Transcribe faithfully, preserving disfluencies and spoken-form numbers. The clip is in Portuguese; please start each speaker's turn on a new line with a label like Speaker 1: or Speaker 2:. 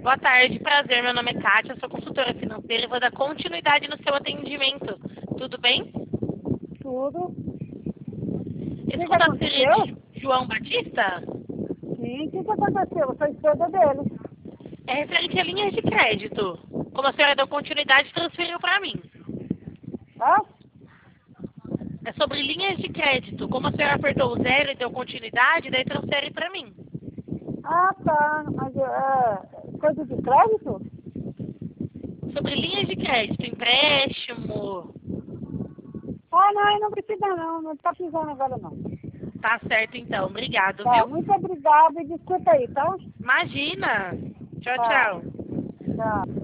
Speaker 1: Boa tarde, prazer. Meu nome é Kátia, sou consultora financeira e vou dar continuidade no seu atendimento. Tudo bem?
Speaker 2: Tudo.
Speaker 1: Esse
Speaker 2: O que
Speaker 1: contato seria
Speaker 2: aconteceu?
Speaker 1: de João Batista?
Speaker 2: Sim, o que, que aconteceu? Eu sou esposa dele.
Speaker 1: É referente a linhas de crédito. Como a senhora deu continuidade, transferiu para mim.
Speaker 2: Ah?
Speaker 1: É sobre linhas de crédito. Como a senhora apertou o zero e deu continuidade, daí transfere para mim.
Speaker 2: Ah, tá. Mas é coisa de crédito?
Speaker 1: Sobre linhas de crédito, empréstimo.
Speaker 2: Ah, não, aí não precisa não. Não tá precisando agora não.
Speaker 1: Tá certo então, obrigado,
Speaker 2: Tá,
Speaker 1: viu?
Speaker 2: muito obrigada e desculpa aí, tá?
Speaker 1: Imagina. Tchau,
Speaker 2: Tá,
Speaker 1: tchau.
Speaker 2: tá.